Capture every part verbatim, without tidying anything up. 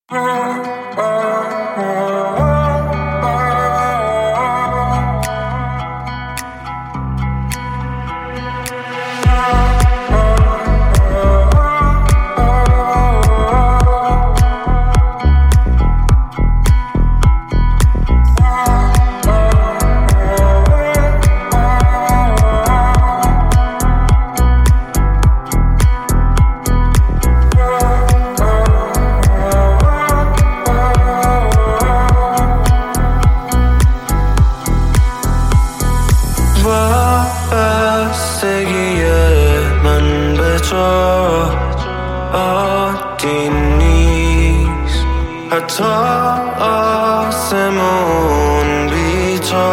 وابستگی من به تو عادی نیست، حتی آسمون بی تو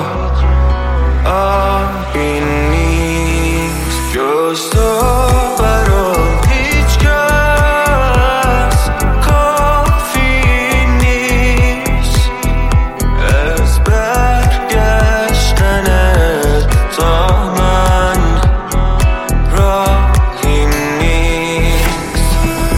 آبی نیست. جز تو برا هیچ کس کافی نیست، از برگشتنت تا من راهی نیست.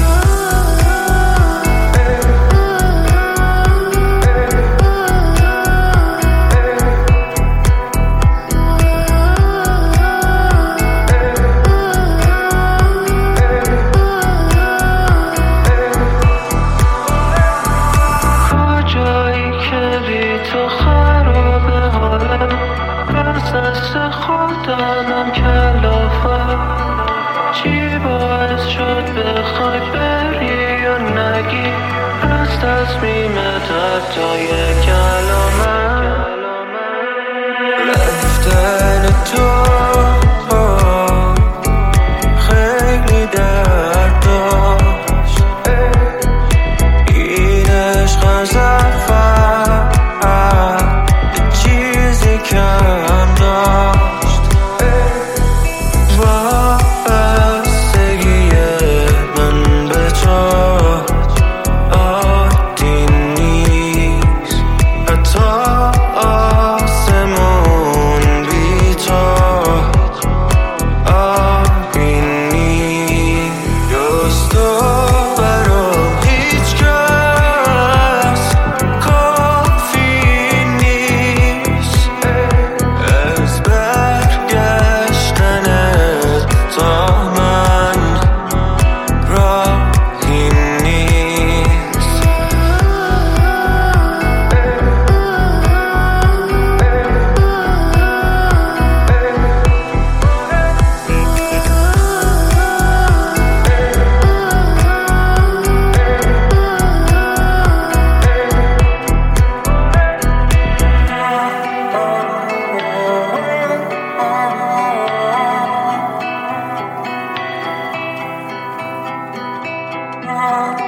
کجایی که بی تو خرابه حالم، از دست خودم کلافه. چی باعث شد بخوای بری و نگی از تصمیمت حتی یک کلمه؟ رفتن تو خیلی درد داشت، این عشق از اول چیزی کم داشت. وابستگی من به تو عادی نیست، حتی آسمون بی تو آبی نیست. جز تو برا هیچ کس کافی نیست، از برگشتنت تا من راهی نیست. Oh